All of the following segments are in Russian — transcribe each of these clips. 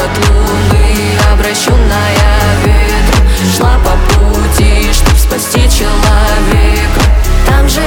от луны, обращенная ветром, шла по пути, чтоб спасти человека. Там же,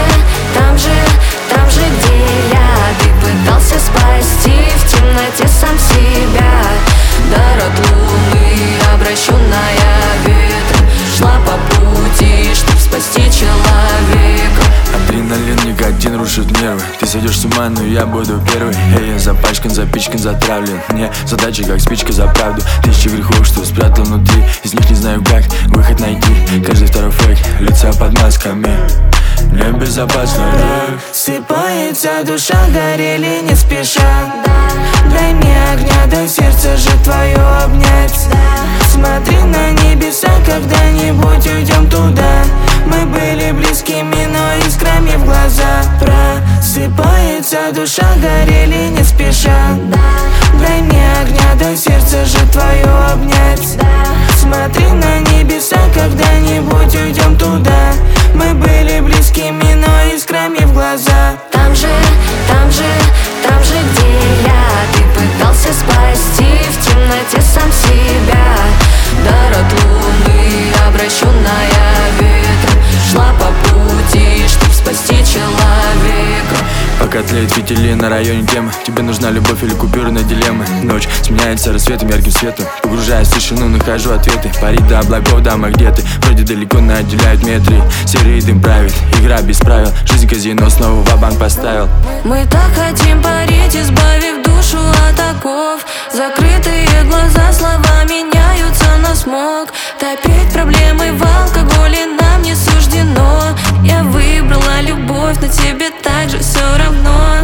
где я, ты пытался спасти в темноте сам себя. Дар от луны, обращенная ветром, шла по пути, чтоб спасти человека. Адреналин, никотин рушит нервы. Ты сойдешь с ума, но я буду первый. Эй, я запачкан, запичкан, затравлен. Мне задача, как спичка за правду. Тысячи грехов, что спрятал внутри. Из них не знаю, как выход найти. Каждый второй фейк, лица под масками. Небезопасно. Сыпается душа, горели не спеша. Дай мне огня, дай сердце же твое обнять. Смотри на небеса, когда-нибудь уйдем туда. Мы были близкими, но искрами в глаза. Просыпается душа, горели не спеша. Дай мне огня, дай сердце же твое обнять. Смотри на небеса, когда-нибудь уйдем туда. Мы были близкими, но искрами в глаза. Там же, где я, ты пытался спасти в темноте сам себя. Дар от луны, обращенная ветром, шла по пути, чтоб спасти человека. Пока тлеет фитили на районе темы, тебе нужна любовь или купюры на дилеммы. Ночь сменяется рассветом, ярким светом. Погружаясь в тишину, нахожу ответы. Парить до облаков, дама, где ты? Вроде далеко, но отделяют метры. Серый дым правит, игра без правил. Жизнь казино, снова ва-банк поставил. Мы так хотим парить, избавив душу от оков. Закрытые глаза, слова меняются на смог. Топить проблемы в алкоголе нам не суждено. Я выбрала любовь, но тебе так же все равно.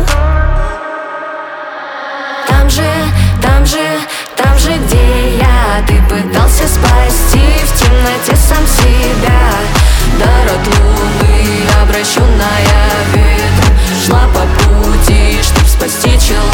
Там же, где я, ты пытался спасти в темноте сам себя. Дар от луны, обращенная ветром, шла по пути, чтоб спасти человека.